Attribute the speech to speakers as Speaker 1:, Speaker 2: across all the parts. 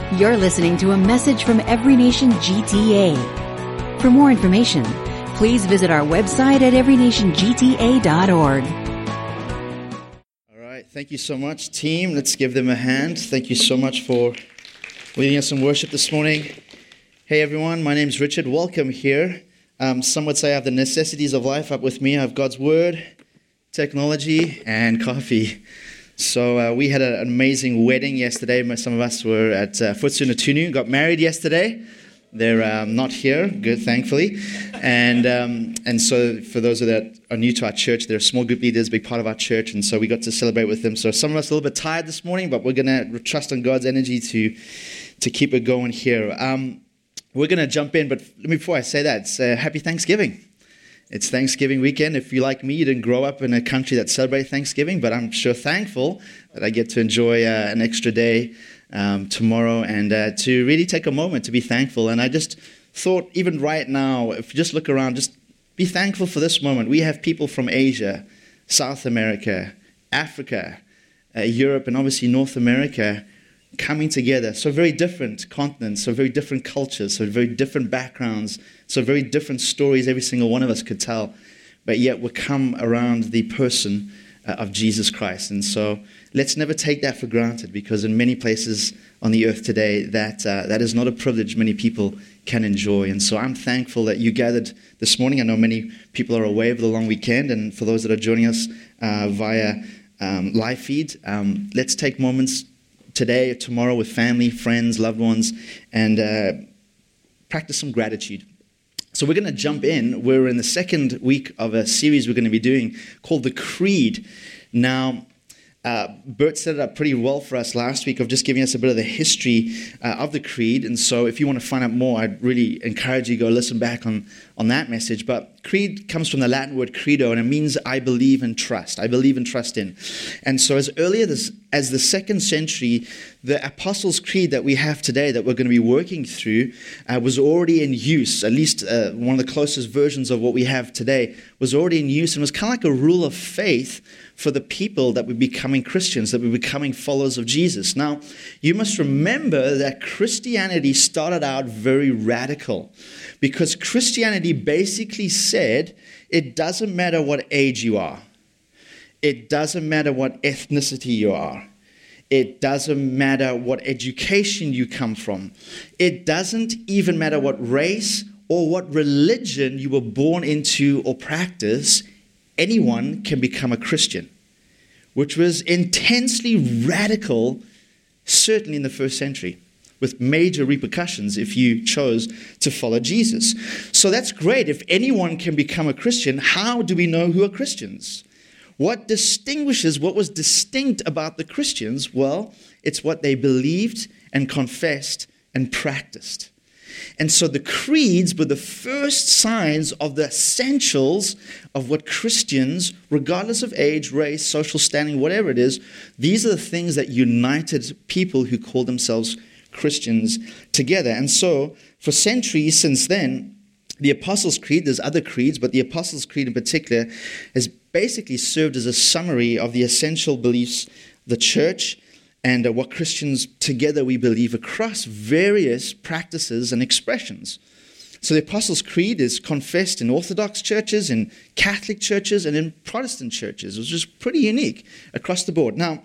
Speaker 1: You're listening to a message from Every Nation GTA. For more information, please visit our website at everynationgta.org.
Speaker 2: All right, thank you so much, team. Let's give them a hand. Thank you so much for leading us in worship this morning. Hey everyone, my name's Richard. Welcome here. Some would say I have the necessities of life up with me. I have God's Word, technology, and coffee. So we had an amazing wedding yesterday. Some of us were at Futsuna Tunu, got married yesterday. They're not here, good, thankfully. And so for those that are new to our church, they're small group leaders, big part of our church, and so we got to celebrate with them. So some of us are a little bit tired this morning, but we're going to trust on God's energy to keep it going here. We're going to jump in, but before I say that, it's Happy Thanksgiving. It's Thanksgiving weekend. If you're like me, you didn't grow up in a country that celebrates Thanksgiving, but I'm sure thankful that I get to enjoy an extra day tomorrow and to really take a moment to be thankful. And I just thought, even right now, if you just look around, just be thankful for this moment. We have people from Asia, South America, Africa, Europe, and obviously North America coming together. So very different continents, so very different cultures, so very different backgrounds, so very different stories every single one of us could tell. But yet we come around the person of Jesus Christ. And so let's never take that for granted, because in many places on the earth today, that is not a privilege many people can enjoy. And so I'm thankful that you gathered this morning. I know many people are away over the long weekend, and for those that are joining us via live feed, let's take moments today or tomorrow with family, friends, loved ones, and practice some gratitude. So we're going to jump in. We're in the second week of a series we're going to be doing called The Creed. Now, Bert set it up pretty well for us last week of just giving us a bit of the history of the Creed. And so if you want to find out more, I'd really encourage you to go listen back on that message. But creed comes from the Latin word credo, and it means I believe and trust. I believe and trust in. And so as earlier as the 2nd century, the Apostles' Creed that we have today that we're going to be working through was already in use. At least one of the closest versions of what we have today was already in use, and was kind of like a rule of faith for the people that would be becoming Christians, that would be becoming followers of Jesus. Now, you must remember that Christianity started out very radical, because Christianity basically said it doesn't matter what age you are. It doesn't matter what ethnicity you are. It doesn't matter what education you come from. It doesn't even matter what race or what religion you were born into or practice. Anyone can become a Christian, which was intensely radical, certainly in the 1st century, with major repercussions if you chose to follow Jesus. So that's great. If anyone can become a Christian, how do we know who are Christians? What was distinct about the Christians? Well, it's what they believed and confessed and practiced. And so the creeds were the first signs of the essentials of what Christians, regardless of age, race, social standing, whatever it is, these are the things that united people who called themselves Christians together. And so for centuries since then, the Apostles' Creed, there's other creeds, but the Apostles' Creed in particular has basically served as a summary of the essential beliefs of the church and what Christians together we believe across various practices and expressions. So the Apostles' Creed is confessed in Orthodox churches, in Catholic churches, and in Protestant churches, which is pretty unique across the board. Now,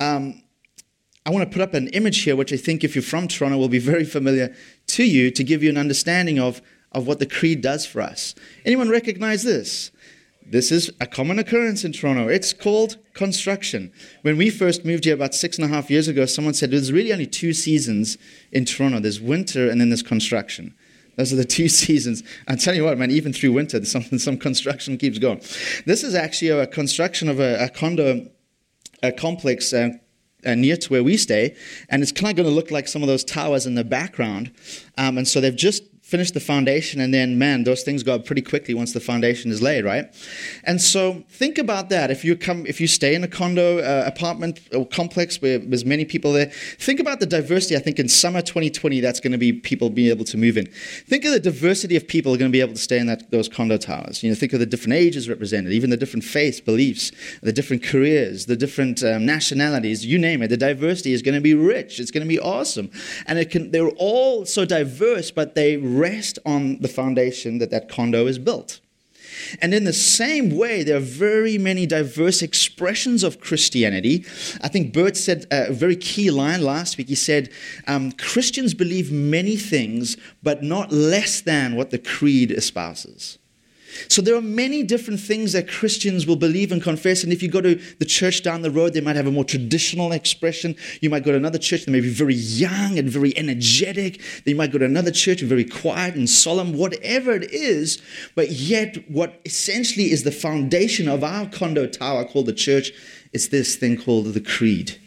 Speaker 2: I want to put up an image here, which I think if you're from Toronto will be very familiar to you, to give you an understanding of what the Creed does for us. Anyone recognize this? This is a common occurrence in Toronto. It's called construction. When we first moved here about 6.5 years ago, someone said there's really only 2 seasons in Toronto. There's winter and then there's construction. Those are the 2 seasons. I'm telling you what, man, even through winter, some construction keeps going. This is actually a construction of a condo complex near to where we stay, and it's kind of going to look like some of those towers in the background. And so they've just finish the foundation, and then, man, those things go up pretty quickly once the foundation is laid, right? And so think about that. If you stay in a condo, apartment, or complex where there's many people there, think about the diversity. I think in summer 2020, that's going to be people being able to move in. Think of the diversity of people who are going to be able to stay in those condo towers. Think of the different ages represented, even the different faiths, beliefs, the different careers, the different nationalities, you name it. The diversity is going to be rich. It's going to be awesome. And they're all so diverse, but they rest on the foundation that condo is built. And in the same way, there are very many diverse expressions of Christianity. I think Bert said a very key line last week. He said, Christians believe many things, but not less than what the creed espouses. So there are many different things that Christians will believe and confess. And if you go to the church down the road, they might have a more traditional expression. You might go to another church that may be very young and very energetic. Then you might go to another church very quiet and solemn, whatever it is. But yet what essentially is the foundation of our condo tower called the church is this thing called the creed.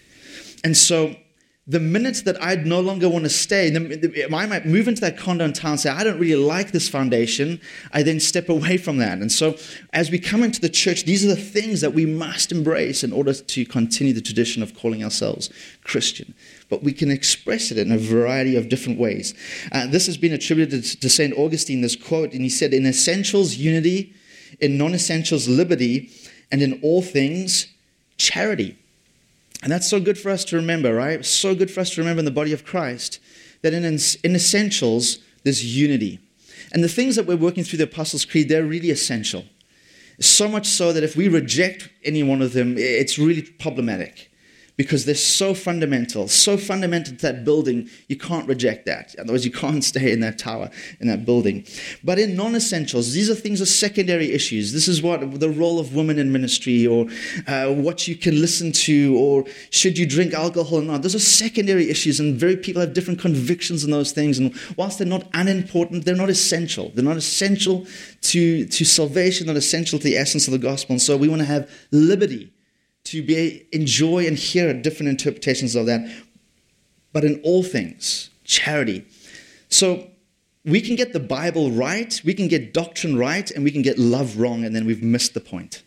Speaker 2: And so the minute that I'd no longer want to stay, I might move into that condo in town and say, I don't really like this foundation. I then step away from that. And so as we come into the church, these are the things that we must embrace in order to continue the tradition of calling ourselves Christian. But we can express it in a variety of different ways. This has been attributed to St. Augustine, this quote, and he said, in essentials, unity, in non-essentials, liberty, and in all things, charity. And that's so good for us to remember, right? So good for us to remember in the body of Christ that in essentials, there's unity. And the things that we're working through the Apostles' Creed, they're really essential. So much so that if we reject any one of them, it's really problematic because they're so fundamental to that building, you can't reject that. Otherwise, you can't stay in that tower, in that building. But in non-essentials, these are things of secondary issues. This is what the role of women in ministry, or what you can listen to, or should you drink alcohol or not. Those are secondary issues, and very people have different convictions on those things. And whilst they're not unimportant, they're not essential. They're not essential to salvation, not essential to the essence of the gospel. And so we want to have liberty to enjoy and hear different interpretations of that. But in all things, charity. So we can get the Bible right, we can get doctrine right, and we can get love wrong, and then we've missed the point.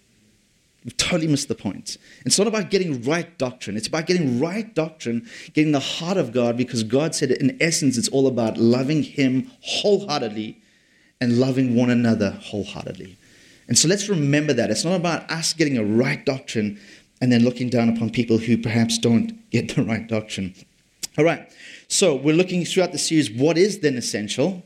Speaker 2: We've totally missed the point. It's not about getting right doctrine. It's about getting right doctrine, getting the heart of God, because God said in essence it's all about loving Him wholeheartedly and loving one another wholeheartedly. And so let's remember that. It's not about us getting a right doctrine and then looking down upon people who perhaps don't get the right doctrine. All right, so we're looking throughout the series, what is then essential?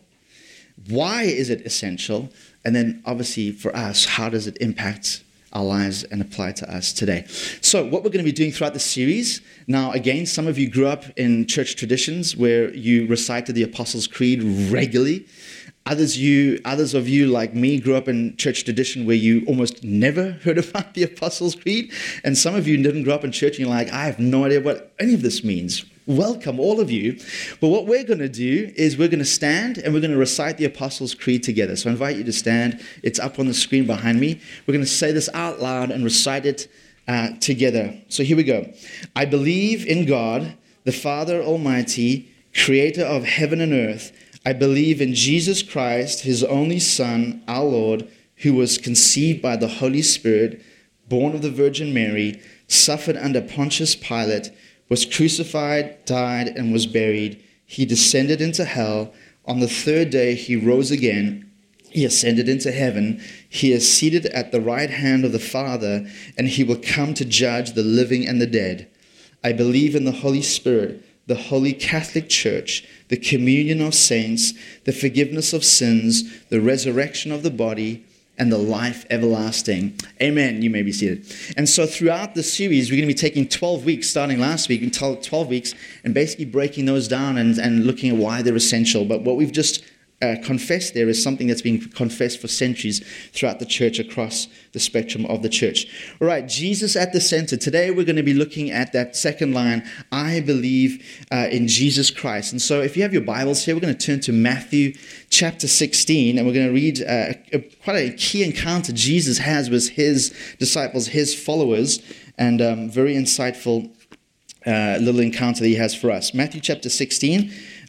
Speaker 2: Why is it essential? And then obviously for us, how does it impact our lives and apply to us today? So what we're going to be doing throughout the series, now again, some of you grew up in church traditions where you recited the Apostles' Creed regularly. Others of you, like me, grew up in church tradition where you almost never heard about the Apostles' Creed. And some of you didn't grow up in church and you're like, I have no idea what any of this means. Welcome, all of you. But what we're going to do is we're going to stand and we're going to recite the Apostles' Creed together. So I invite you to stand. It's up on the screen behind me. We're going to say this out loud and recite it together. So here we go. I believe in God, the Father Almighty, creator of heaven and earth. I believe in Jesus Christ, His only Son, our Lord, who was conceived by the Holy Spirit, born of the Virgin Mary, suffered under Pontius Pilate, was crucified, died, and was buried. He descended into hell. On the third day, He rose again. He ascended into heaven. He is seated at the right hand of the Father, and He will come to judge the living and the dead. I believe in the Holy Spirit, the Holy Catholic Church, the communion of saints, the forgiveness of sins, the resurrection of the body, and the life everlasting. Amen. You may be seated. And so throughout the series, we're going to be taking 12 weeks, starting last week, until 12 weeks, and basically breaking those down and looking at why they're essential. But what we've just confessed there is something that's been confessed for centuries throughout the church, across the spectrum of the church. All right, Jesus at the center. Today we're going to be looking at that second line, I believe in Jesus Christ. And so if you have your Bibles here, we're going to turn to Matthew chapter 16, and we're going to read quite a key encounter Jesus has with His disciples, His followers, and very insightful little encounter that He has for us. Matthew chapter 16.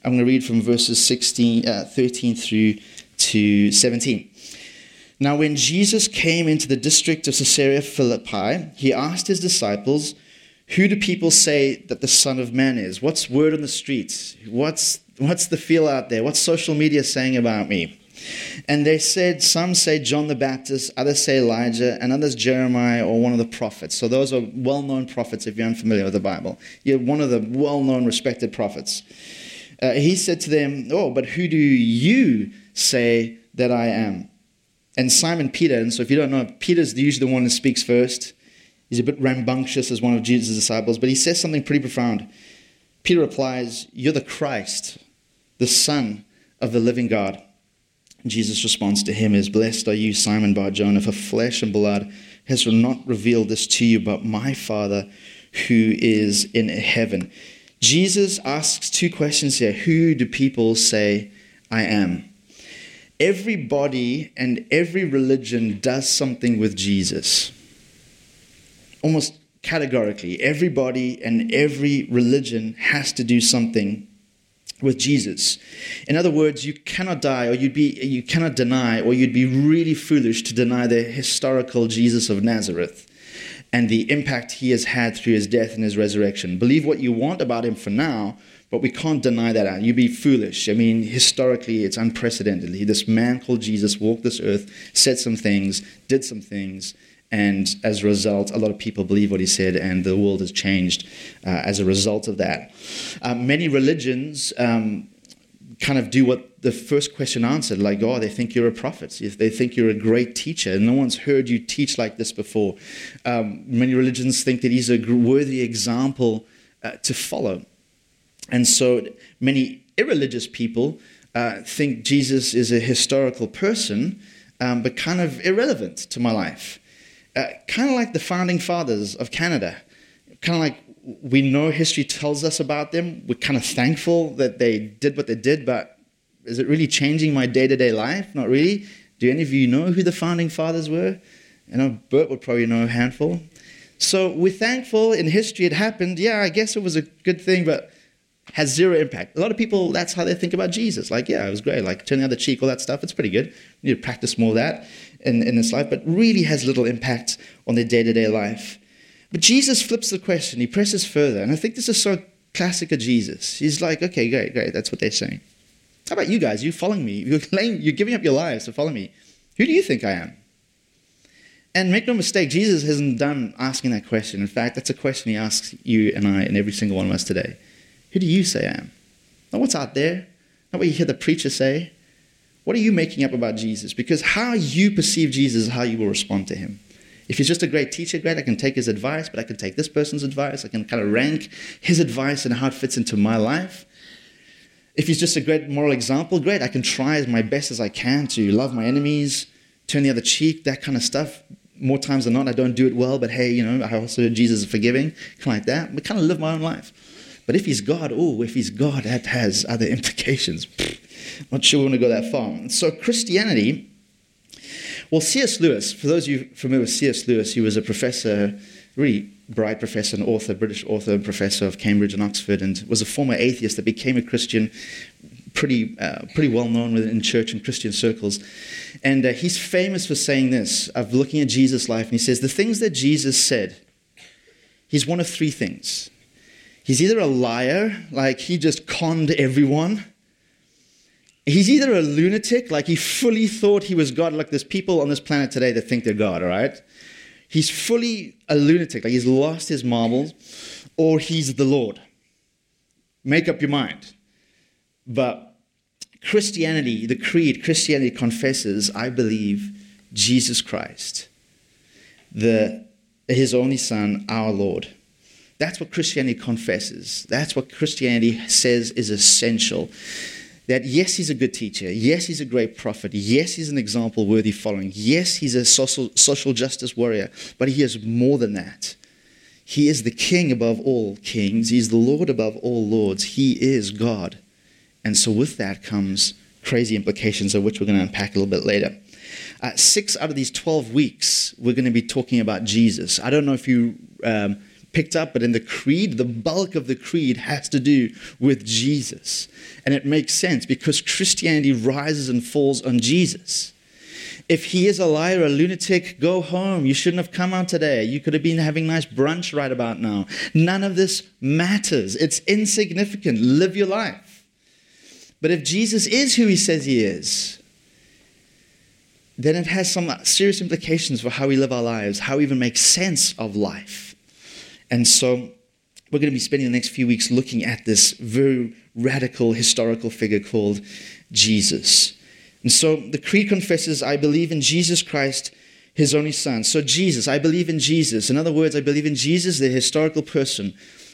Speaker 2: I'm going to read from verses 13 through to 17. Now, when Jesus came into the district of Caesarea Philippi, he asked his disciples, "Who do people say that the Son of Man is?" What's word on the streets? What's the feel out there? What's social media saying about me? And they said, some say John the Baptist, others say Elijah, and others Jeremiah or one of the prophets. So those are well-known prophets if you're unfamiliar with the Bible. You're one of the well-known, respected prophets. He said to them, "Oh, but who do you say that I am?" And Simon Peter, and so if you don't know, Peter's usually the one who speaks first. He's a bit rambunctious as one of Jesus' disciples, but he says something pretty profound. Peter replies, "You're the Christ, the Son of the living God." And Jesus' response to him is, "Blessed are you, Simon Bar-Jonah, for flesh and blood has not revealed this to you, but my Father who is in heaven." Jesus asks two questions here. Who do people say I am? Everybody and every religion does something with Jesus. Almost categorically, everybody and every religion has to do something with Jesus. In other words, you cannot die, or you cannot deny, or you'd be really foolish to deny the historical Jesus of Nazareth and the impact he has had through his death and his resurrection. Believe what you want about him for now, but we can't deny that out. You'd be foolish. I mean, historically, it's unprecedented. This man called Jesus walked this earth, said some things, did some things, and as a result, a lot of people believe what he said, and the world has changed as a result of that. Many religions kind of do what the first question answered, like, oh, they think you're a prophet. They think you're a great teacher, and no one's heard you teach like this before. Many religions think that he's a worthy example to follow. And so many irreligious people think Jesus is a historical person, but kind of irrelevant to my life. Kind of like the founding fathers of Canada. Kind of like we know history tells us about them. We're kind of thankful that they did what they did, but is it really changing my day-to-day life? Not really. Do any of you know who the founding fathers were? I know Bert would probably know a handful. So we're thankful in history it happened. Yeah, I guess it was a good thing, but has zero impact. A lot of people, that's how they think about Jesus. Like, yeah, it was great. Like, turn the other cheek, all that stuff. It's pretty good. You need to practice more of that in this life, but really has little impact on their day-to-day life. But Jesus flips the question. He presses further. And I think this is so classic of Jesus. He's like, okay, great. That's what they're saying. How about you guys? You following me? You're giving up your lives to follow me. Who do you think I am? And make no mistake, Jesus isn't done asking that question. In fact, that's a question he asks you and I and every single one of us today. Who do you say I am? Not what's out there. Not what you hear the preacher say. What are you making up about Jesus? Because how you perceive Jesus is how you will respond to him. If he's just a great teacher, great, I can take his advice, but I can take this person's advice. I can kind of rank his advice and how it fits into my life. If he's just a great moral example, great, I can try as my best as I can to love my enemies, turn the other cheek, that kind of stuff. More times than not, I don't do it well, but hey, I also Jesus is forgiving, kind of like that. But kind of live my own life. But if he's God, that has other implications. Not sure we want to go that far. So Christianity, well, C.S. Lewis, for those of you familiar with C.S. Lewis, he was a professor, really bright professor and author, British author and professor of Cambridge and Oxford, and was a former atheist that became a Christian, pretty well known within church and Christian circles. And he's famous for saying this, of looking at Jesus' life, and he says, the things that Jesus said, he's one of three things. He's either a liar, like he just conned everyone. He's either a lunatic, like he fully thought he was God. Like there's people on this planet today that think they're God, all right? He's fully a lunatic, like he's lost his marbles, or he's the Lord. Make up your mind. But Christianity, the creed, Christianity confesses, I believe, Jesus Christ, his only Son, our Lord. That's what Christianity confesses. That's what Christianity says is essential. That yes, he's a good teacher. Yes, he's a great prophet. Yes, he's an example worthy following. Yes, he's a social justice warrior. But he is more than that. He is the king above all kings. He's the Lord above all lords. He is God. And so with that comes crazy implications of which we're going to unpack a little bit later. 6 out of these 12 weeks, we're going to be talking about Jesus. I don't know if you picked up, but in the creed, the bulk of the creed has to do with Jesus. And it makes sense because Christianity rises and falls on Jesus. If he is a liar, a lunatic, go home. You shouldn't have come out today. You could have been having nice brunch right about now. None of this matters. It's insignificant. Live your life. But if Jesus is who he says he is, then it has some serious implications for how we live our lives, how we even make sense of life. And so we're going to be spending the next few weeks looking at this very radical historical figure called Jesus. And so the creed confesses, I believe in Jesus Christ, his only son. So Jesus, I believe in Jesus. In other words, I believe in Jesus, the historical person,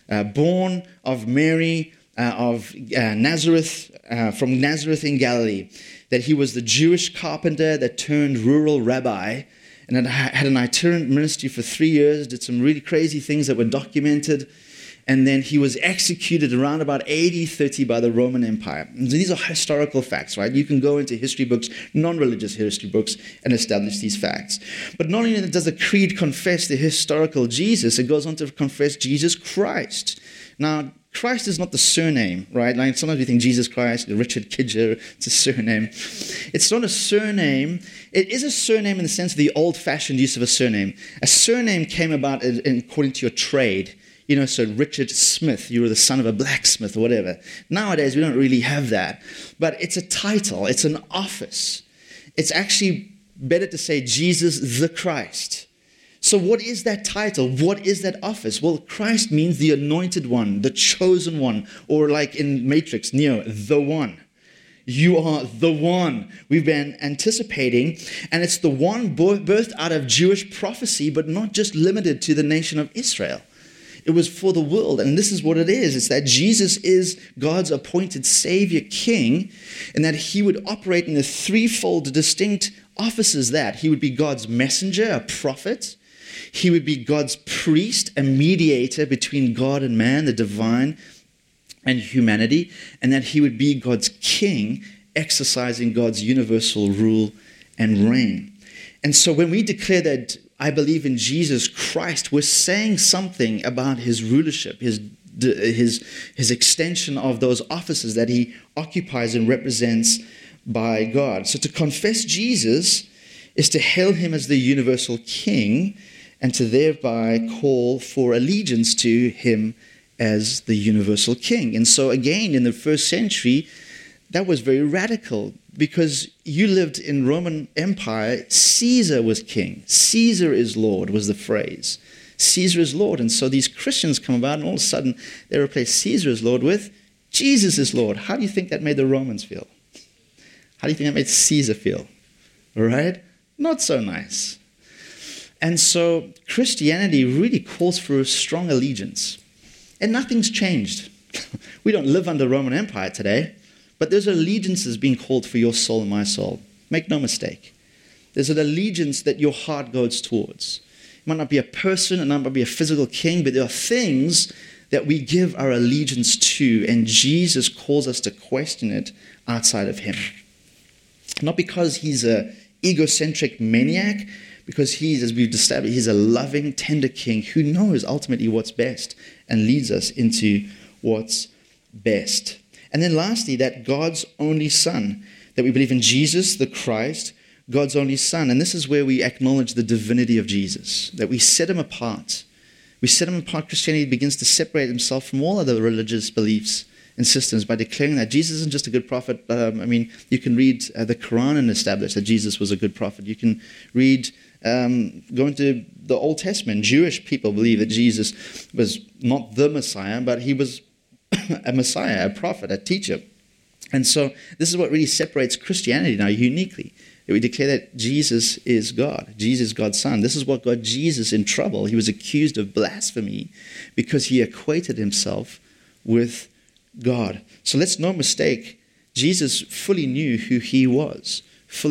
Speaker 2: born of Mary, of Nazareth, from Nazareth in Galilee, that he was the Jewish carpenter that turned rural rabbi and had an itinerant ministry for 3 years, did some really crazy things that were documented. And then he was executed around about AD 30 by the Roman Empire. And these are historical facts, right? You can go into history books, non-religious history books, and establish these facts. But not only does the creed confess the historical Jesus, it goes on to confess Jesus Christ. Now, Christ is not the surname, right? Like sometimes we think Jesus Christ, Richard Kidger, it's a surname. It's not a surname. It is a surname in the sense of the old-fashioned use of a surname. A surname came about according to your trade. You know, so Richard Smith, you were the son of a blacksmith or whatever. Nowadays, we don't really have that. But it's a title. It's an office. It's actually better to say Jesus the Christ. So what is that title? What is that office? Well, Christ means the anointed one, the chosen one, or like in Matrix, Neo, the one. You are the one we've been anticipating, and it's the one birthed out of Jewish prophecy, but not just limited to the nation of Israel. It was for the world, and this is what it is. It's that Jesus is God's appointed Savior King, and that he would operate in the threefold distinct offices that he would be God's messenger, a prophet. He would be God's priest, a mediator between God and man, the divine and humanity, and that he would be God's king, exercising God's universal rule and reign. And so when we declare that I believe in Jesus Christ, we're saying something about his rulership, his extension of those offices that he occupies and represents by God. So to confess Jesus is to hail him as the universal king and to thereby call for allegiance to him as the universal king. And so again, in the first century, that was very radical because you lived in Roman Empire. Caesar was king. Caesar is Lord was the phrase. Caesar is Lord. And so these Christians come about and all of a sudden they replace Caesar as Lord with Jesus is Lord. How do you think that made the Romans feel? How do you think that made Caesar feel? All right? Not so nice. And so Christianity really calls for a strong allegiance. And nothing's changed. We don't live under Roman Empire today, but there's allegiances being called for your soul and my soul. Make no mistake. There's an allegiance that your heart goes towards. It might not be a person, it might not be a physical king, but there are things that we give our allegiance to, and Jesus calls us to question it outside of him. Not because he's an egocentric maniac, because he's, as we've established, he's a loving, tender king who knows ultimately what's best and leads us into what's best. And then lastly, that God's only Son, that we believe in Jesus, the Christ, God's only Son. And this is where we acknowledge the divinity of Jesus, that we set him apart. We set him apart. Christianity begins to separate himself from all other religious beliefs and systems by declaring that Jesus isn't just a good prophet. You can read the Quran and establish that Jesus was a good prophet. You can read, go into the Old Testament. Jewish people believe that Jesus was not the Messiah, but he was a Messiah, a prophet, a teacher. And so this is what really separates Christianity now uniquely. We declare that Jesus is God. Jesus is God's Son. This is what got Jesus in trouble. He was accused of blasphemy because he equated himself with God. So let's no mistake, Jesus fully knew who he was,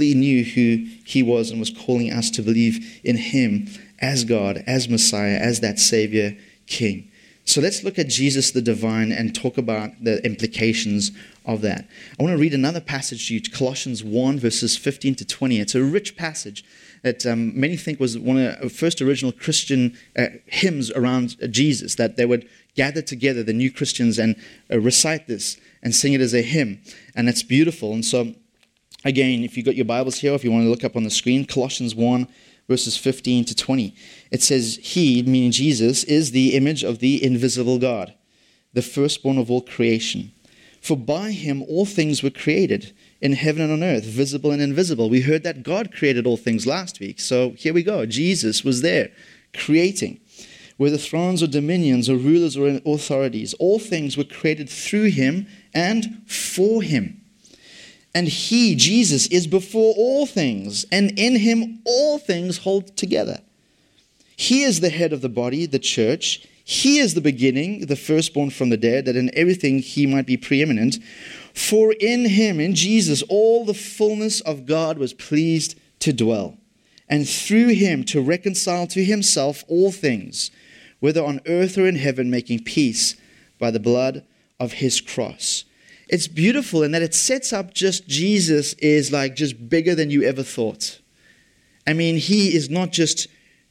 Speaker 2: and was calling us to believe in him as God, as Messiah, as that Savior King. So let's look at Jesus the divine and talk about the implications of that. I want to read another passage to you, Colossians 1, verses 15 to 20. It's a rich passage that many think was one of the first original Christian hymns around Jesus, that they would gather together, the new Christians, and recite this and sing it as a hymn. And it's beautiful. And so, again, if you've got your Bibles here, if you want to look up on the screen, Colossians 1, verses 15 to 20. It says, He, meaning Jesus, is the image of the invisible God, the firstborn of all creation. For by him all things were created, in heaven and on earth, visible and invisible. We heard that God created all things last week. So here we go. Jesus was there, creating. Whether thrones or dominions or rulers or authorities, all things were created through him and for him. And he, Jesus, is before all things, and in him all things hold together. He is the head of the body, the church. He is the beginning, the firstborn from the dead, that in everything he might be preeminent. For in him, in Jesus, all the fullness of God was pleased to dwell, and through him to reconcile to himself all things, whether on earth or in heaven, making peace by the blood of his cross. It's beautiful in that it sets up just Jesus is like just bigger than you ever thought. I mean, he is not just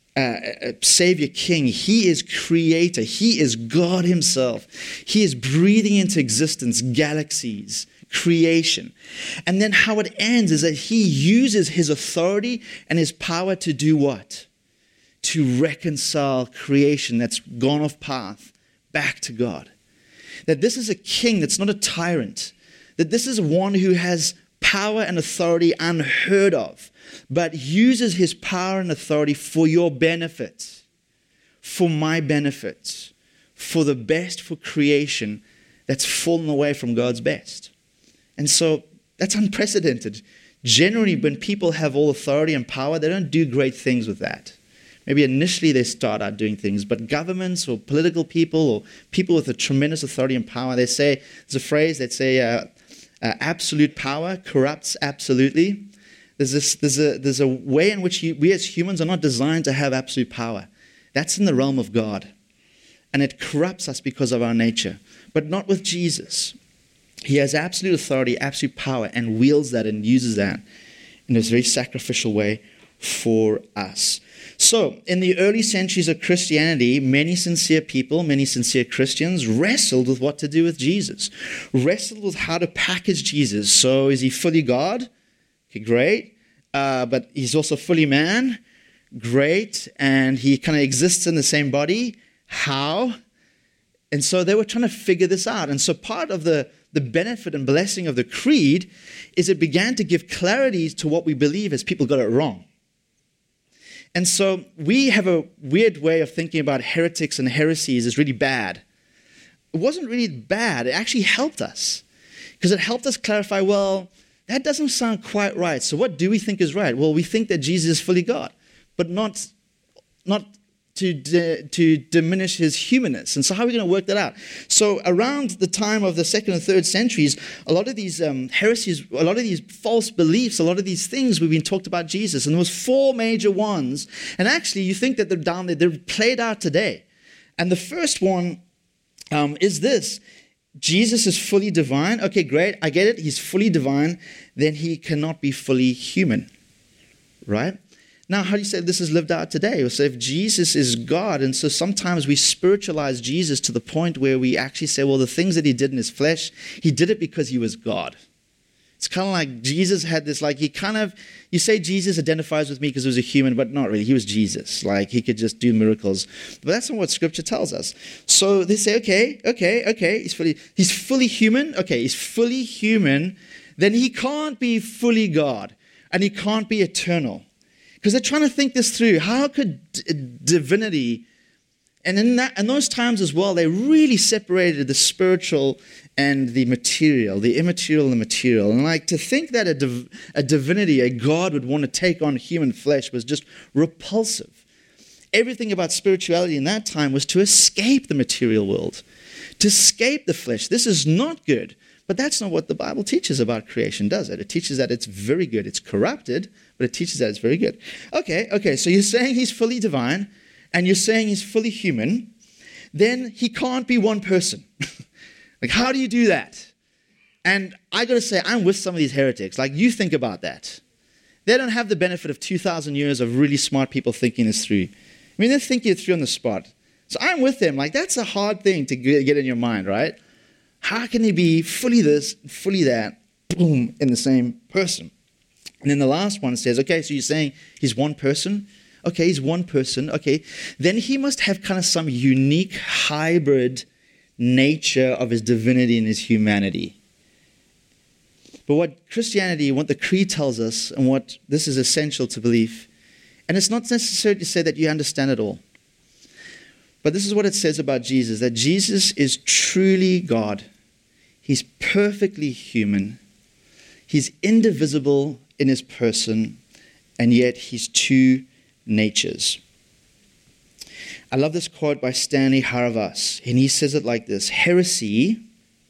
Speaker 2: a Savior King. He is Creator. He is God himself. He is breathing into existence galaxies, creation. And then how it ends is that he uses his authority and his power to do what? To reconcile creation that's gone off path back to God. That this is a king that's not a tyrant. That this is one who has power and authority unheard of, but uses his power and authority for your benefit, for my benefit, for the best for creation that's fallen away from God's best. And so that's unprecedented. Generally, when people have all authority and power, they don't do great things with that. Maybe initially they start out doing things, but governments or political people or people with a tremendous authority and power, they say, there's a phrase that say, absolute power corrupts absolutely. There's a way in which we as humans are not designed to have absolute power. That's in the realm of God. And it corrupts us because of our nature. But not with Jesus. He has absolute authority, absolute power, and wields that and uses that in this very sacrificial way for us. So, in the early centuries of Christianity, many sincere people, many sincere Christians wrestled with what to do with Jesus. Wrestled with how to package Jesus. So, is he fully God? Okay, great. But he's also fully man? Great. And he kind of exists in the same body? How? And so they were trying to figure this out. And so part of the benefit and blessing of the creed is it began to give clarity to what we believe as people got it wrong. And so we have a weird way of thinking about heretics and heresies as really bad. It wasn't really bad. It actually helped us. Because it helped us clarify, well, that doesn't sound quite right. So what do we think is right? Well, we think that Jesus is fully God, but not to diminish his humanness. And so how are we going to work that out? So around the time of the 2nd and 3rd centuries, a lot of these heresies, a lot of these false beliefs, a lot of these things we've been talked about Jesus. And there was 4 major ones. And actually, you think that they're down there, they're played out today. And the first one is this. Jesus is fully divine. Okay, great. I get it. He's fully divine. Then he cannot be fully human. Right? Now, how do you say this is lived out today? So if Jesus is God, and so sometimes we spiritualize Jesus to the point where we actually say, well, the things that he did in his flesh, he did it because he was God. It's kind of like Jesus had this, like you say Jesus identifies with me because he was a human, but not really. He was Jesus. Like he could just do miracles. But that's not what Scripture tells us. So they say, okay, he's fully human. Okay, he's fully human. Then he can't be fully God. And he can't be eternal. Because they're trying to think this through. How could divinity, and in those times as well, they really separated the spiritual and the material, the immaterial and the material. And like to think that a divinity, a God would want to take on human flesh was just repulsive. Everything about spirituality in that time was to escape the material world, to escape the flesh. This is not good. But that's not what the Bible teaches about creation, does it? It teaches that it's very good. It's corrupted, but it teaches that it's very good. Okay, so you're saying he's fully divine, and you're saying he's fully human, then he can't be one person. Like, how do you do that? And I got to say, I'm with some of these heretics. Like, you think about that. They don't have the benefit of 2,000 years of really smart people thinking this through. I mean, they're thinking it through on the spot. So I'm with them. Like, that's a hard thing to get in your mind, right? How can he be fully this, fully that, boom, in the same person? And then the last one says, okay, so you're saying he's one person? Okay, he's one person. Okay, then he must have kind of some unique hybrid nature of his divinity and his humanity. But what Christianity, what the Creed tells us, and what this is essential to belief, and it's not necessary to say that you understand it all, but this is what it says about Jesus, that Jesus is truly God. He's perfectly human. He's indivisible in his person, and yet he's two natures. I love this quote by Stanley Hauerwas, and he says it like this: heresy,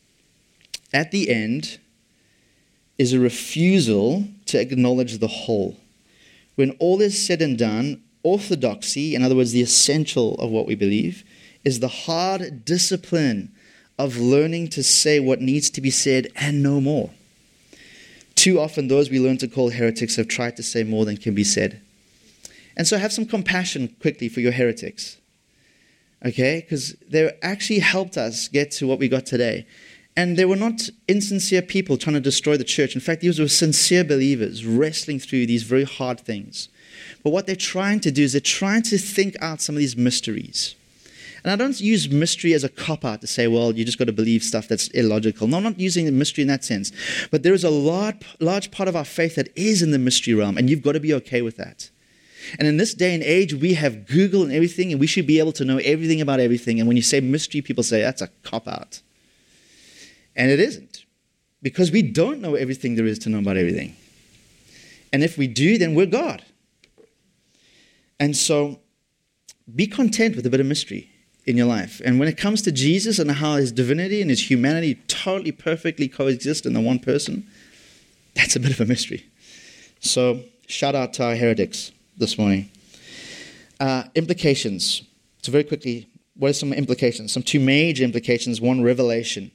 Speaker 2: at the end, is a refusal to acknowledge the whole. When all is said and done, orthodoxy, in other words, the essential of what we believe, is the hard discipline of learning to say what needs to be said and no more. Too often, those we learn to call heretics have tried to say more than can be said. And so have some compassion quickly for your heretics. Okay? Because they actually helped us get to what we got today. And they were not insincere people trying to destroy the church. In fact, these were sincere believers wrestling through these very hard things. But what they're trying to do is they're trying to think out some of these mysteries. And I don't use mystery as a cop-out to say, well, you just got to believe stuff that's illogical. No, I'm not using the mystery in that sense. But there is a large part of our faith that is in the mystery realm, and you've got to be okay with that. And in this day and age, we have Google and everything, and we should be able to know everything about everything. And when you say mystery, people say, that's a cop-out. And it isn't, because we don't know everything there is to know about everything. And if we do, then we're God. And so be content with a bit of mystery in your life. And when it comes to Jesus and how his divinity and his humanity totally perfectly coexist in the one person, that's a bit of a mystery. So shout out to our heretics this morning. Implications. So very quickly, what are some implications? Some two major implications. One, revelation.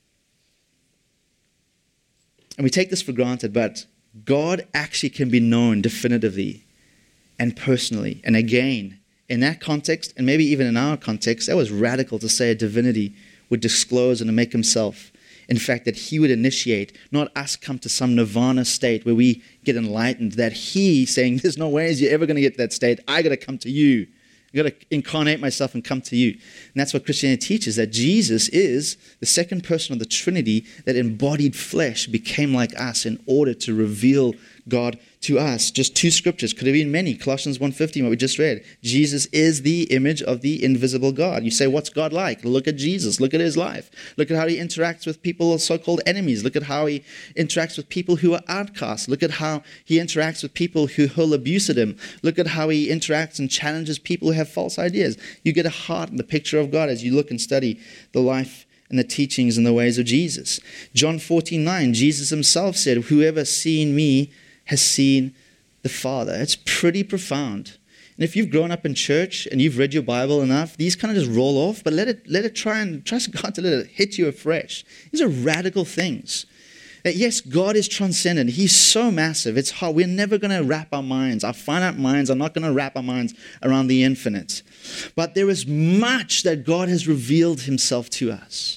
Speaker 2: And we take this for granted, but God actually can be known definitively and personally. And again, in that context, and maybe even in our context, that was radical to say a divinity would disclose and to make himself. In fact, that he would initiate, not us come to some nirvana state where we get enlightened, that he saying, there's no ways you're ever going to get to that state. I got to come to you. I've got to incarnate myself and come to you. And that's what Christianity teaches, that Jesus is the second person of the Trinity that embodied flesh, became like us in order to reveal God to us. Just two scriptures, could have been many. Colossians 1:15, what we just read. Jesus is the image of the invisible God. You say, what's God like? Look at Jesus. Look at his life. Look at how he interacts with people, so-called enemies. Look at how he interacts with people who are outcasts. Look at how he interacts with people who hurl abuse at him. Look at how he interacts and challenges people who have false ideas. You get a heart and the picture of God as you look and study the life and the teachings and the ways of Jesus. John 14:9, Jesus himself said, whoever seen me has seen the Father. It's pretty profound. And if you've grown up in church and you've read your Bible enough, these kind of just roll off, but let it trust God to let it hit you afresh. These are radical things. That yes, God is transcendent. He's so massive. It's hard. We're never going to wrap our minds. Our finite minds are not going to wrap our minds around the infinite. But there is much that God has revealed himself to us.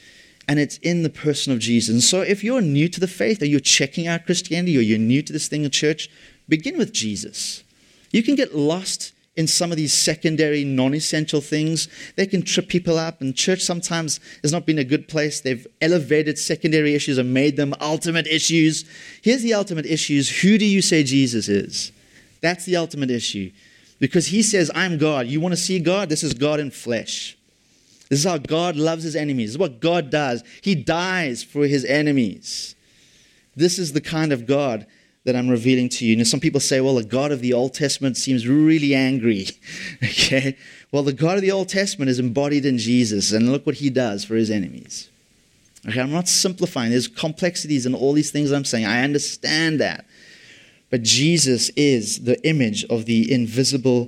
Speaker 2: And it's in the person of Jesus. And so if you're new to the faith, or you're checking out Christianity, or you're new to this thing in church, begin with Jesus. You can get lost in some of these secondary, non-essential things. They can trip people up. And church sometimes has not been a good place. They've elevated secondary issues and made them ultimate issues. Here's the ultimate issues. Who do you say Jesus is? That's the ultimate issue. Because he says, I'm God. You want to see God? This is God in flesh. This is how God loves his enemies. This is what God does. He dies for his enemies. This is the kind of God that I'm revealing to you. Now, some people say, well, the God of the Old Testament seems really angry. Okay? Well, the God of the Old Testament is embodied in Jesus, and look what he does for his enemies. Okay? I'm not simplifying. There's complexities in all these things I'm saying. I understand that. But Jesus is the image of the invisible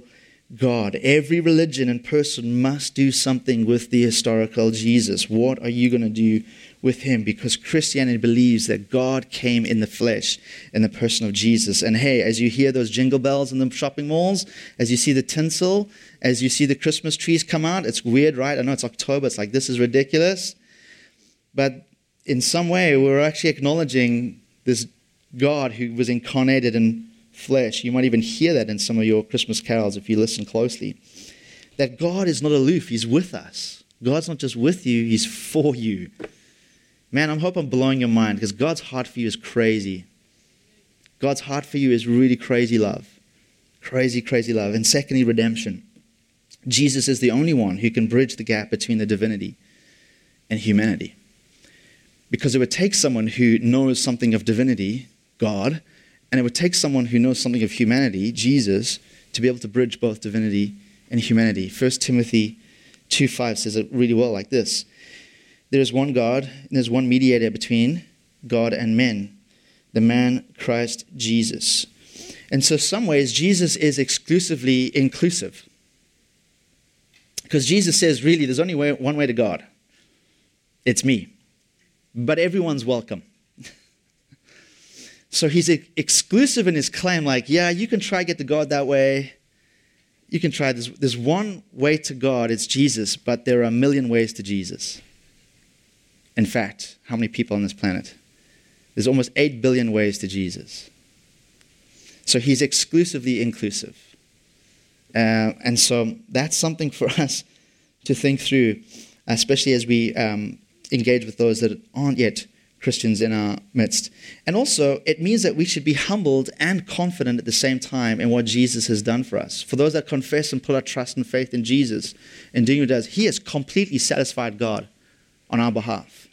Speaker 2: God. Every religion and person must do something with the historical Jesus. What are you going to do with him? Because Christianity believes that God came in the flesh in the person of Jesus. And hey, as you hear those jingle bells in the shopping malls, as you see the tinsel, as you see the Christmas trees come out, it's weird, right? I know it's October. It's like, this is ridiculous. But in some way, we're actually acknowledging this God who was incarnated in flesh. You might even hear that in some of your Christmas carols if you listen closely. That God is not aloof, he's with us. God's not just with you, he's for you. Man, I hope I'm blowing your mind, because God's heart for you is crazy. God's heart for you is really crazy love. Crazy, crazy love. And secondly, redemption. Jesus is the only one who can bridge the gap between the divinity and humanity. Because it would take someone who knows something of divinity, God, and it would take someone who knows something of humanity, Jesus, to be able to bridge both divinity and humanity. 1 Timothy 2:5 says it really well like this. There is one God, and there's one mediator between God and men, the man Christ Jesus. And so in some ways, Jesus is exclusively inclusive. Because Jesus says, really, there's only one way to God. It's me. But everyone's welcome. So he's exclusive in his claim, like, yeah, you can try to get to God that way. You can try. There's one way to God, it's Jesus, but there are a million ways to Jesus. In fact, how many people on this planet? There's almost 8 billion ways to Jesus. So he's exclusively inclusive. And so that's something for us to think through, especially as we engage with those that aren't yet Christians in our midst. And also, it means that we should be humbled and confident at the same time in what Jesus has done for us. For those that confess and put our trust and faith in Jesus and doing what he does, he has completely satisfied God on our behalf.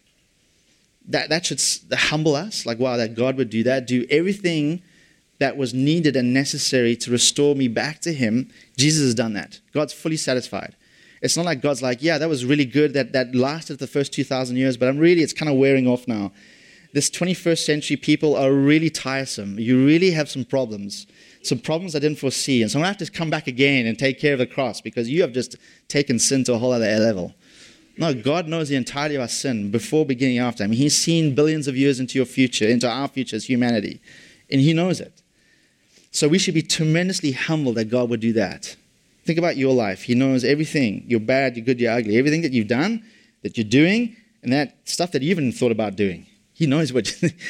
Speaker 2: That should humble us, like, wow, that God would do that, do everything that was needed and necessary to restore me back to him. Jesus has done that. God's fully satisfied. It's not like God's like, yeah, that was really good, that lasted the first 2,000 years, but it's kind of wearing off now. This 21st century people are really tiresome. You really have some problems I didn't foresee. And so I'm going to have to come back again and take care of the cross because you have just taken sin to a whole other level. No, God knows the entirety of our sin before, beginning, after. I mean, he's seen billions of years into your future, into our future as humanity. And he knows it. So we should be tremendously humbled that God would do that. Think about your life. He knows everything. You're bad, you're good, you're ugly. Everything that you've done, that you're doing, and that stuff that you even thought about doing. He knows what.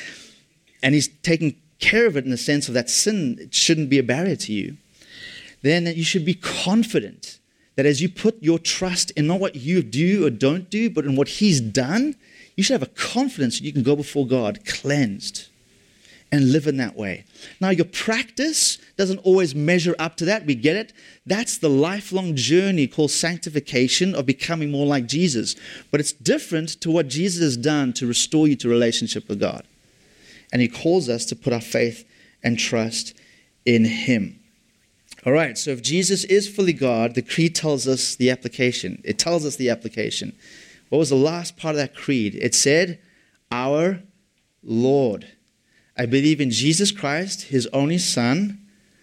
Speaker 2: And he's taking care of it in the sense of that sin. It shouldn't be a barrier to you. Then you should be confident that as you put your trust in not what you do or don't do, but in what he's done, you should have a confidence that you can go before God cleansed and live in that way. Now, your practice doesn't always measure up to that. We get it. That's the lifelong journey called sanctification, of becoming more like Jesus. But it's different to what Jesus has done to restore you to relationship with God. And he calls us to put our faith and trust in him. All right, so if Jesus is fully God, the creed tells us the application. It tells us the application. What was the last part of that creed? It said, our Lord. I believe in Jesus Christ, his only Son,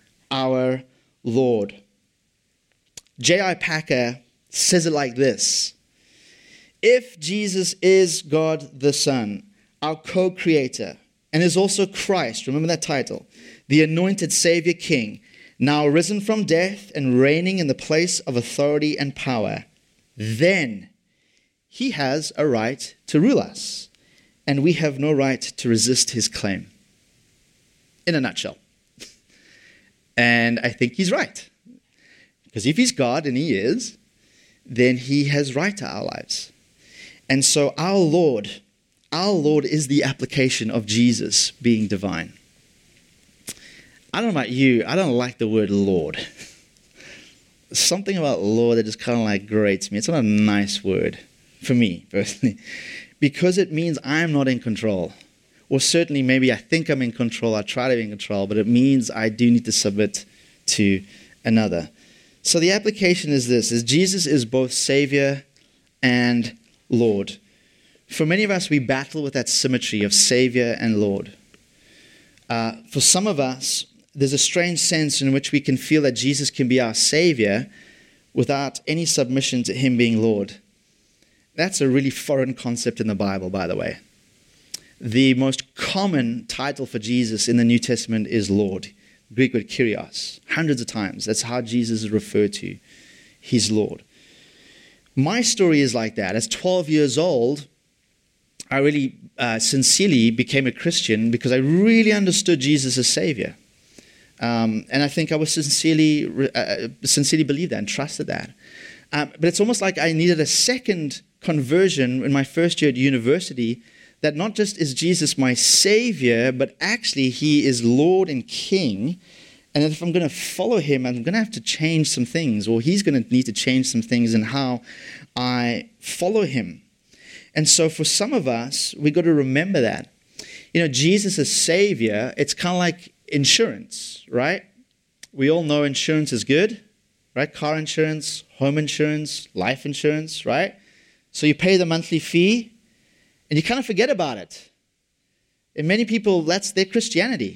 Speaker 2: our Lord. J.I. Packer says it like this. If Jesus is God the Son, our co-creator, and is also Christ, remember that title, the anointed Savior King, now risen from death and reigning in the place of authority and power, then he has a right to rule us, and we have no right to resist his claim. In a nutshell. And I think he's right. Because if he's God, and he is, then he has right to our lives. And so our Lord is the application of Jesus being divine. I don't know about you, I don't like the word Lord. Something about Lord that just kind of like grates me. It's not a nice word for me, personally. Because it means I'm not in control. Or certainly maybe I think I'm in control, I try to be in control, but it means I do need to submit to another. So the application is this, is Jesus is both Savior and Lord. For many of us, we battle with that symmetry of Savior and Lord. For some of us, there's a strange sense in which we can feel that Jesus can be our Savior without any submission to Him being Lord. That's a really foreign concept in the Bible, by the way. The most common title for Jesus in the New Testament is Lord. Greek word Kyrios. Hundreds of times. That's how Jesus is referred to. He's Lord. My story is like that. As 12 years old, I really sincerely became a Christian because I really understood Jesus as Savior. And I think I was sincerely believed that and trusted that. But it's almost like I needed a second conversion in my first year at university, that not just is Jesus my Savior, but actually He is Lord and King. And if I'm going to follow Him, I'm going to have to change some things, or He's going to need to change some things in how I follow Him. And so for some of us, we've got to remember that. Jesus as Savior, it's kind of like insurance, right? We all know insurance is good, right? Car insurance, home insurance, life insurance, right? So you pay the monthly fee, and you kind of forget about it. And many people, that's their Christianity.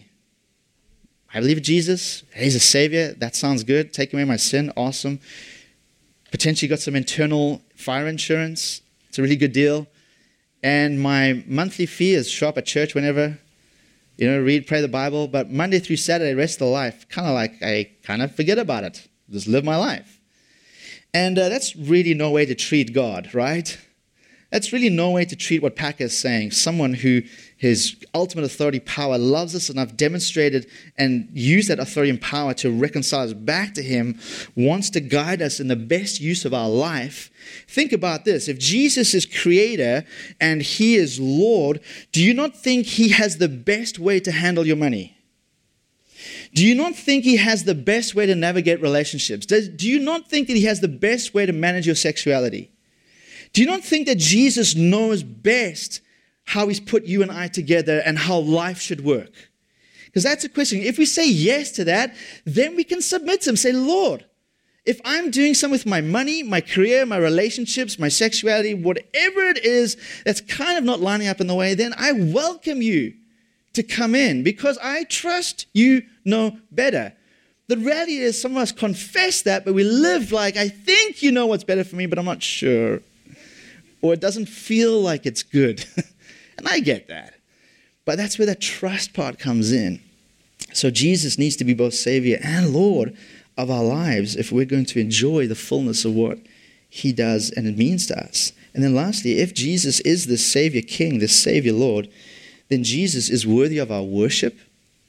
Speaker 2: I believe in Jesus. He's a Savior. That sounds good. Take away my sin. Awesome. Potentially got some internal fire insurance. It's a really good deal. And my monthly fee is show up at church whenever, read, pray the Bible. But Monday through Saturday, rest of the life, I kind of forget about it. Just live my life. And that's really no way to treat God, right? That's really no way to treat what Packer is saying. Someone who His ultimate authority, power, loves us enough, demonstrated and used that authority and power to reconcile us back to Him, wants to guide us in the best use of our life. Think about this. If Jesus is Creator and He is Lord, do you not think He has the best way to handle your money? Do you not think He has the best way to navigate relationships? Do you not think that He has the best way to manage your sexuality? Do you not think that Jesus knows best how He's put you and I together and how life should work? Because that's a question. If we say yes to that, then we can submit to Him. Say, Lord, if I'm doing something with my money, my career, my relationships, my sexuality, whatever it is that's kind of not lining up in the way, then I welcome You to come in because I trust You know better. The reality is some of us confess that, but we live like, I think You know what's better for me, but I'm not sure. Or it doesn't feel like it's good. And I get that. But that's where that trust part comes in. So Jesus needs to be both Savior and Lord of our lives if we're going to enjoy the fullness of what He does and it means to us. And then lastly, if Jesus is the Savior King, the Savior Lord, then Jesus is worthy of our worship,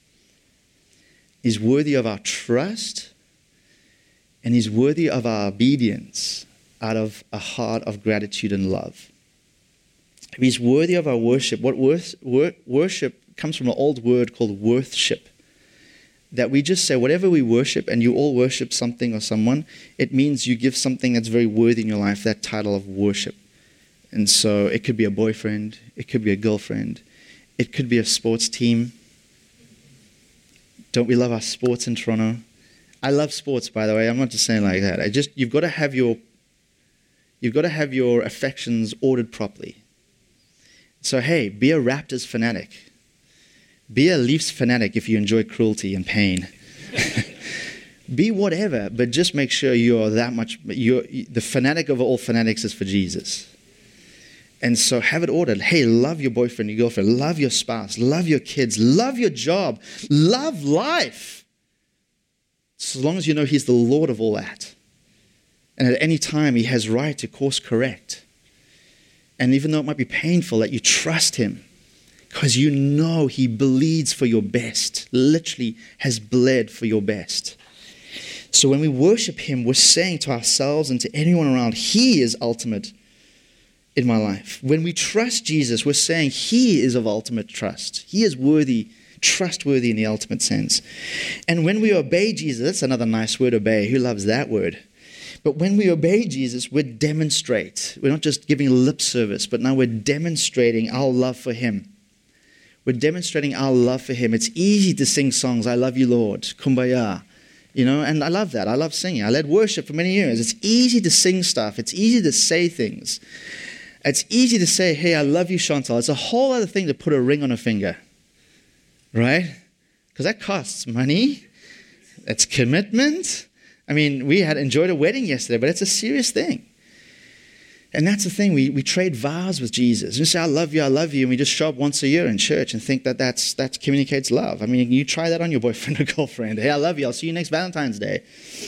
Speaker 2: He's worthy of our trust, and He's worthy of our obedience out of a heart of gratitude and love. If He's worthy of our worship, worship comes from an old word called worthship. That we just say whatever we worship, and you all worship something or someone, it means you give something that's very worthy in your life that title of worship. And so it could be a boyfriend, it could be a girlfriend, it could be a sports team. Don't we love our sports in Toronto? I love sports, by the way. I'm not just saying like that. You've got to have your affections ordered properly. So hey, be a Raptors fanatic. Be a Leafs fanatic if you enjoy cruelty and pain. Be whatever, but just make sure you're the fanatic of all fanatics is for Jesus. And so have it ordered. Hey, love your boyfriend, your girlfriend, love your spouse, love your kids, love your job, love life. So long as you know He's the Lord of all that. And at any time, He has right to course correct. And even though it might be painful, that you trust Him because you know He bleeds for your best, literally has bled for your best. So when we worship Him, we're saying to ourselves and to anyone around, He is ultimate in my life. When we trust Jesus, we're saying He is of ultimate trust. He is worthy, trustworthy in the ultimate sense. And when we obey Jesus, that's another nice word, obey. Who loves that word? But when we obey Jesus, we demonstrate. We're not just giving lip service, but now we're demonstrating our love for Him. We're demonstrating our love for Him. It's easy to sing songs, I love You, Lord, Kumbaya. And I love that. I love singing. I led worship for many years. It's easy to sing stuff. It's easy to say things. It's easy to say, hey, I love you, Chantal. It's a whole other thing to put a ring on a finger, right? Because that costs money. That's commitment. I mean, we had enjoyed a wedding yesterday, but it's a serious thing. And that's the thing. We trade vows with Jesus. We say, I love you, and we just show up once a year in church and think that communicates love. I mean, you try that on your boyfriend or girlfriend. Hey, I love you. I'll see you next Valentine's Day.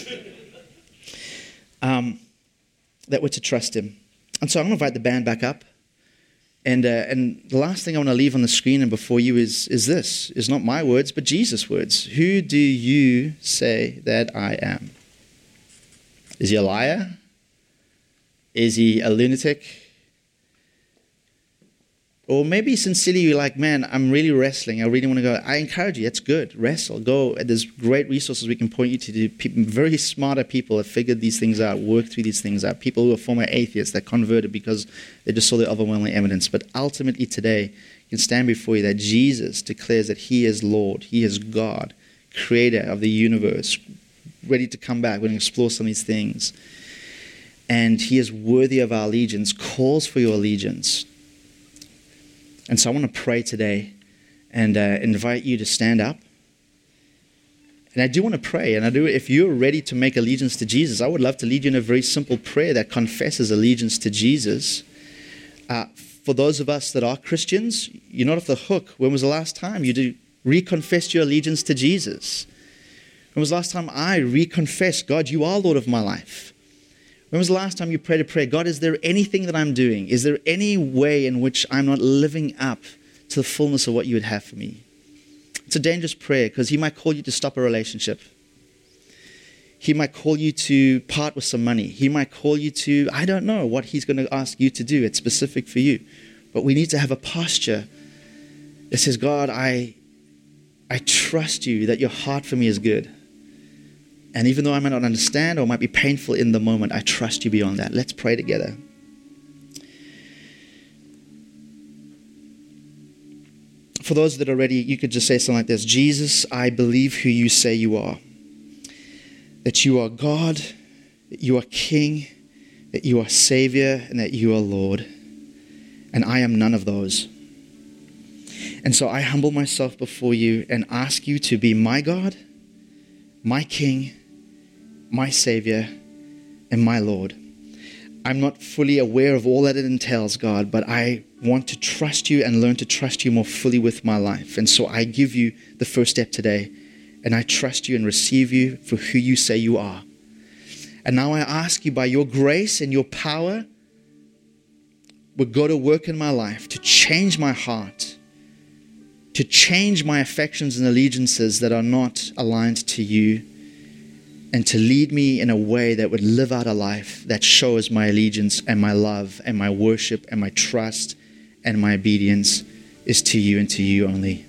Speaker 2: That we're to trust him. And so I'm going to invite the band back up. And the last thing I want to leave on the screen and before you is this. Is not my words, but Jesus' words. Who do you say that I am? Is he a liar? Is he a lunatic? Or maybe sincerely you're like, man, I'm really wrestling. I really want to go. I encourage you. It's good. Wrestle. Go. There's great resources we can point you to. People, very smarter people have figured these things out, worked through these things out. People who are former atheists that converted because they just saw the overwhelming evidence. But ultimately today, you can stand before you that Jesus declares that he is Lord. He is God, creator of the universe, ready to come back. We're going to explore some of these things. And he is worthy of our allegiance, calls for your allegiance. And so I want to pray today and invite you to stand up. And I do want to pray. And if you're ready to make allegiance to Jesus, I would love to lead you in a very simple prayer that confesses allegiance to Jesus. For those of us that are Christians, you're not off the hook. When was the last time you reconfessed your allegiance to Jesus? When was the last time I reconfessed, God, you are Lord of my life? When was the last time you prayed a prayer? God, is there anything that I'm doing? Is there any way in which I'm not living up to the fullness of what you would have for me? It's a dangerous prayer because he might call you to stop a relationship. He might call you to part with some money. He might call you to, I don't know what he's going to ask you to do. It's specific for you. But we need to have a posture that says, God, I trust you that your heart for me is good. And even though I might not understand or it might be painful in the moment, I trust you beyond that. Let's pray together. For those that are ready, you could just say something like this. Jesus, I believe who you say you are. That you are God, that you are King, that you are Savior, and that you are Lord. And I am none of those. And so I humble myself before you and ask you to be my God, my King, my Savior, and my Lord. I'm not fully aware of all that it entails, God, but I want to trust you and learn to trust you more fully with my life. And so I give you the first step today, and I trust you and receive you for who you say you are. And now I ask you by your grace and your power, would go to work in my life to change my heart, to change my affections and allegiances that are not aligned to you, and to lead me in a way that would live out a life that shows my allegiance and my love and my worship and my trust and my obedience is to you and to you only.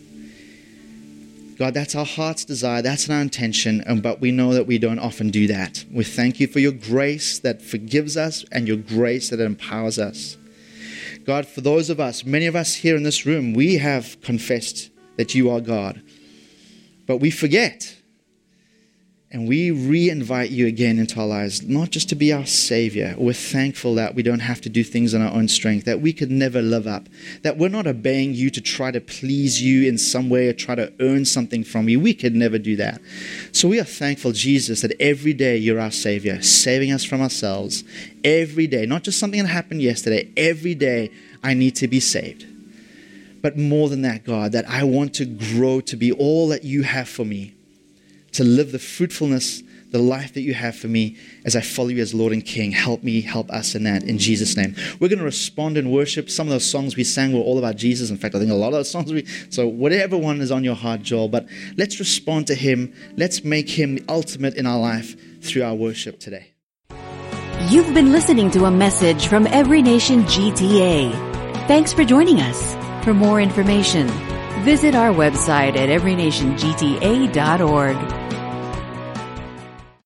Speaker 2: God, that's our heart's desire. That's our intention. But we know that we don't often do that. We thank you for your grace that forgives us and your grace that empowers us. God, for those of us, many of us here in this room, we have confessed that you are God. But we forget. And we re-invite you again into our lives, not just to be our Savior. We're thankful that we don't have to do things in our own strength, that we could never live up, that we're not obeying you to try to please you in some way or try to earn something from you. We could never do that. So we are thankful, Jesus, that every day you're our Savior, saving us from ourselves. Every day, not just something that happened yesterday. Every day I need to be saved. But more than that, God, that I want to grow to be all that you have for me, to live the fruitfulness, the life that you have for me as I follow you as Lord and King. Help me, help us in that, in Jesus' name. We're going to respond in worship. Some of those songs we sang were all about Jesus. In fact, I think a lot of those songs so whatever one is on your heart, Joel, but let's respond to him. Let's make him the ultimate in our life through our worship today.
Speaker 1: You've been listening to a message from Every Nation GTA. Thanks for joining us. For more information, visit our website at everynationgta.org.